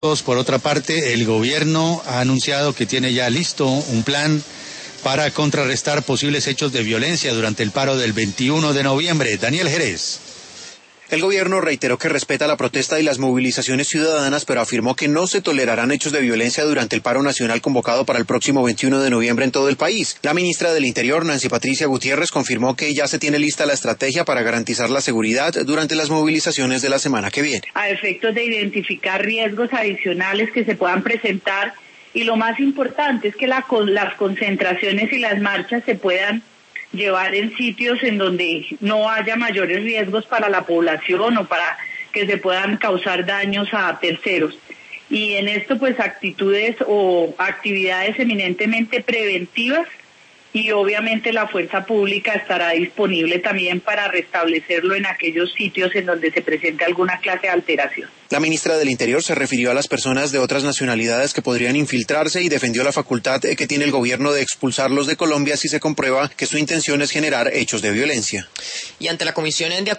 Por otra parte, el gobierno ha anunciado que tiene ya listo un plan para contrarrestar posibles hechos de violencia durante el paro del 21 de noviembre. Daniel Jerez. El gobierno reiteró que respeta la protesta y las movilizaciones ciudadanas, pero afirmó que no se tolerarán hechos de violencia durante el paro nacional convocado para el próximo 21 de noviembre en todo el país. La ministra del Interior, Nancy Patricia Gutiérrez, confirmó que ya se tiene lista la estrategia para garantizar la seguridad durante las movilizaciones de la semana que viene. A efectos de identificar riesgos adicionales que se puedan presentar, y lo más importante es que las concentraciones y las marchas se puedan llevar en sitios en donde no haya mayores riesgos para la población o para que se puedan causar daños a terceros. Y en esto pues actitudes o actividades eminentemente preventivas, y obviamente la fuerza pública estará disponible también para restablecerlo en aquellos sitios en donde se presente alguna clase de alteración. La ministra del Interior se refirió a las personas de otras nacionalidades que podrían infiltrarse y defendió la facultad que tiene el gobierno de expulsarlos de Colombia si se comprueba que su intención es generar hechos de violencia. Y ante la Comisión de